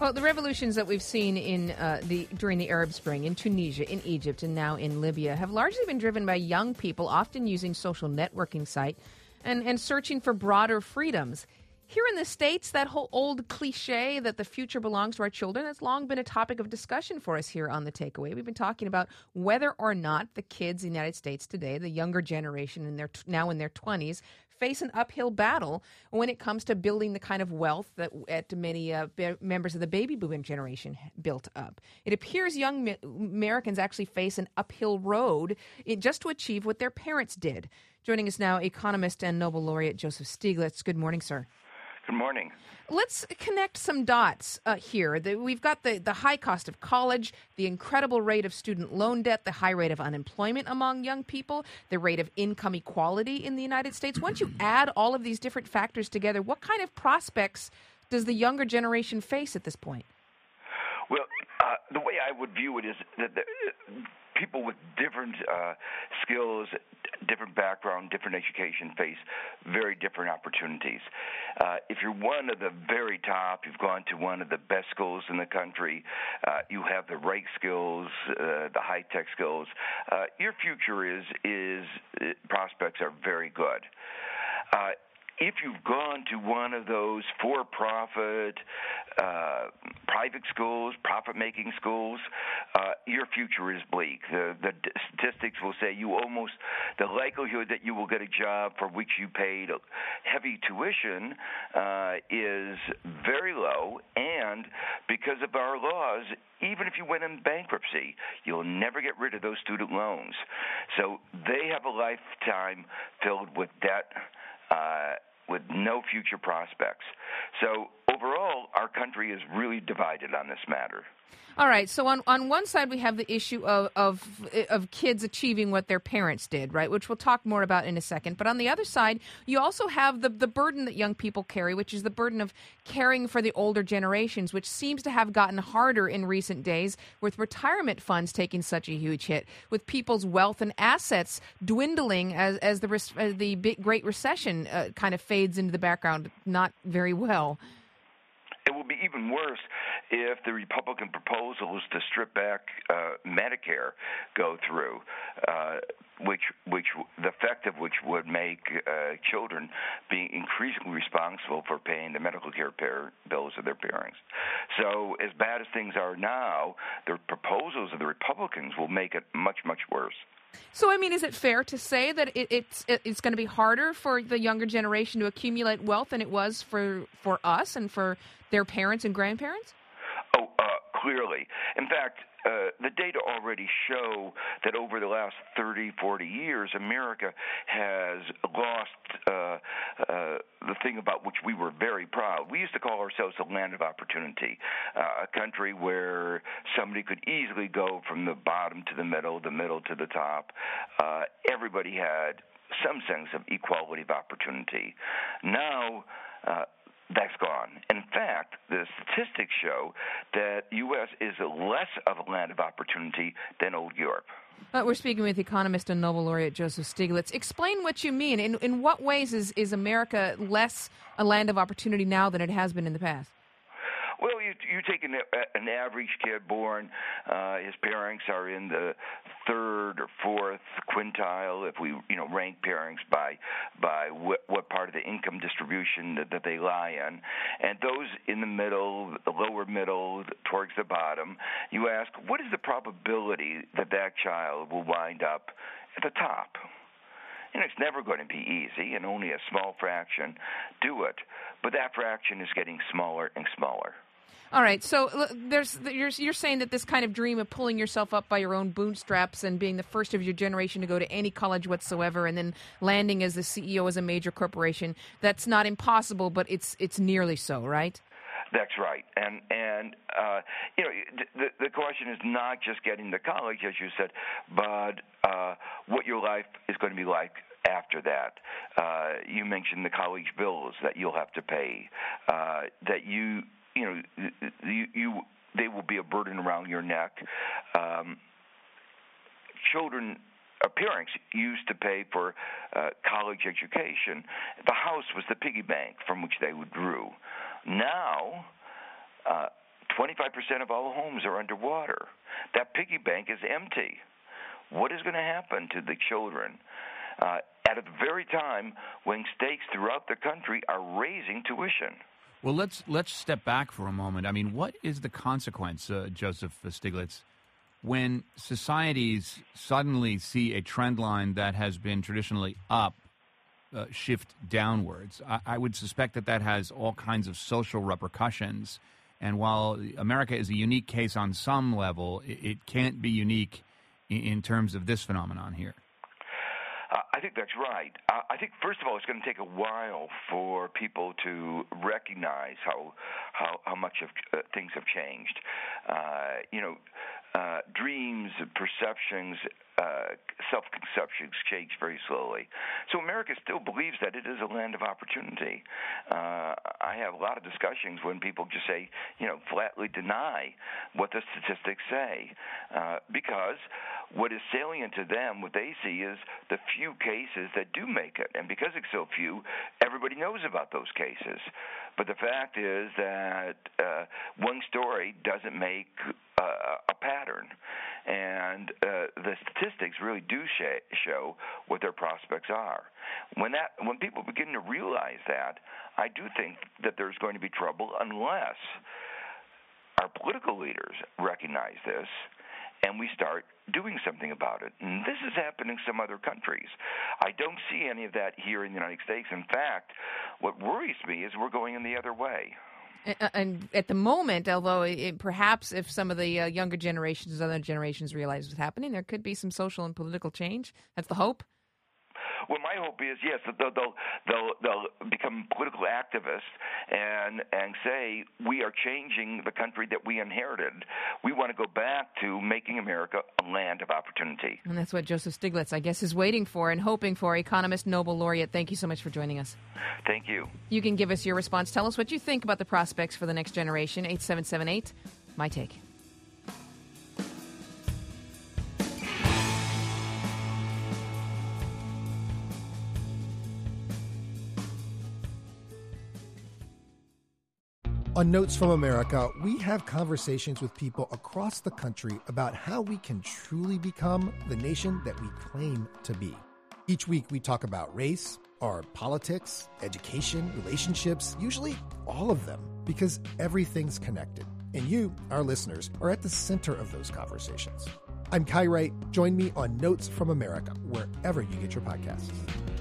Well, the revolutions that we've seen during the Arab Spring in Tunisia, in Egypt, and now in Libya have largely been driven by young people, often using social networking site and searching for broader freedoms. Here in the States, that whole old cliche that the future belongs to our children has long been a topic of discussion for us here on The Takeaway. We've been talking about whether or not the kids in the United States today, the younger generation now in their 20s, face an uphill battle when it comes to building the kind of wealth that many members of the baby boom generation built up. It appears young Americans actually face an uphill road just to achieve what their parents did. Joining us now, economist and Nobel laureate Joseph Stiglitz. Good morning, sir. Good morning. Let's connect some dots here. We've got the high cost of college, the incredible rate of student loan debt, the high rate of unemployment among young people, the rate of income equality in the United States. Once you add all of these different factors together, what kind of prospects does the younger generation face at this point? Well, the way I would view it is that people with different skills, different background, different education face very different opportunities. If you're one of the very top, you've gone to one of the best schools in the country, you have the right skills, the high-tech skills, your future is prospects are very good. If you've gone to one of those for-profit private schools, profit-making schools, your future is bleak. The statistics will say the likelihood that you will get a job for which you paid heavy tuition is very low, and because of our laws, even if you went in bankruptcy, you'll never get rid of those student loans. So they have a lifetime filled with debt, with no future prospects. So overall, our country is really divided on this matter. All right. So on one side, we have the issue of kids achieving what their parents did, right, which we'll talk more about in a second. But on the other side, you also have the burden that young people carry, which is the burden of caring for the older generations, which seems to have gotten harder in recent days with retirement funds taking such a huge hit, with people's wealth and assets dwindling as the big Great Recession kind of fades into the background, not very well. It will be even worse if the Republican proposals to strip back Medicare go through, which the effect of which would make children be increasingly responsible for paying the medical care bills of their parents. So as bad as things are now, the proposals of the Republicans will make it much, much worse. So, I mean, is it fair to say that it's going to be harder for the younger generation to accumulate wealth than it was for us and for their parents and grandparents? Oh, clearly. In fact, the data already show that over the last 30, 40 years, America has lost the thing about which we were very proud. We used to call ourselves a land of opportunity, a country where somebody could easily go from the bottom to the middle to the top. Everybody had some sense of equality of opportunity. Now, that's gone. In fact, the statistics show that U.S. is less of a land of opportunity than old Europe. We're speaking with economist and Nobel laureate Joseph Stiglitz. Explain what you mean. In what ways is America less a land of opportunity now than it has been in the past? Well, you take an average kid born, his parents are in the third or fourth quintile, if we rank parents by what part of the income distribution that they lie in, and those in the middle, the lower middle, towards the bottom, you ask, what is the probability that child will wind up at the top? And it's never going to be easy, and only a small fraction do it. But that fraction is getting smaller and smaller. All right, so you're saying that this kind of dream of pulling yourself up by your own bootstraps and being the first of your generation to go to any college whatsoever and then landing as the CEO of a major corporation, that's not impossible, but it's nearly so, right? That's right, and the question is not just getting to college, as you said, but what your life is going to be like after that. You mentioned the college bills that you'll have to pay, that they will be a burden around your neck. Parents used to pay for college education. The house was the piggy bank from which they withdrew. Now, 25% of all homes are underwater. That piggy bank is empty. What is going to happen to the children at the very time when states throughout the country are raising tuition? Well, let's step back for a moment. I mean, what is the consequence, Joseph Stiglitz, when societies suddenly see a trend line that has been traditionally up shift downwards? I would suspect that has all kinds of social repercussions. And while America is a unique case on some level, it can't be unique in terms of this phenomenon here. I think that's right. I think, first of all, it's going to take a while for people to recognize how much of things have changed. Dreams, perceptions, self-conceptions change very slowly. So America still believes that it is a land of opportunity. I have a lot of discussions when people just say, flatly deny what the statistics say, because what is salient to them, what they see is the few cases that do make it. And because it's so few, everybody knows about those cases. But the fact is that one story doesn't make a pattern. And the statistics really do show what their prospects are. When people begin to realize that, I do think that there's going to be trouble unless our political leaders recognize this and we start doing something about it. And this has happened in some other countries. I don't see any of that here in the United States. In fact, what worries me is we're going in the other way. And at the moment, although perhaps if some of the younger generations, other generations realize what's happening, there could be some social and political change. That's the hope. Well, my hope is, yes, that they'll become political activists and say, we are changing the country that we inherited. We want to go back to making America a land of opportunity. And that's what Joseph Stiglitz, I guess, is waiting for and hoping for. Economist, Nobel laureate, thank you so much for joining us. Thank you. You can give us your response. Tell us what you think about the prospects for the next generation. 8778, My Take. On Notes from America, we have conversations with people across the country about how we can truly become the nation that we claim to be. Each week we talk about race, our politics, education, relationships, usually all of them, because everything's connected. And you, our listeners, are at the center of those conversations. I'm Kai Wright. Join me on Notes from America, wherever you get your podcasts.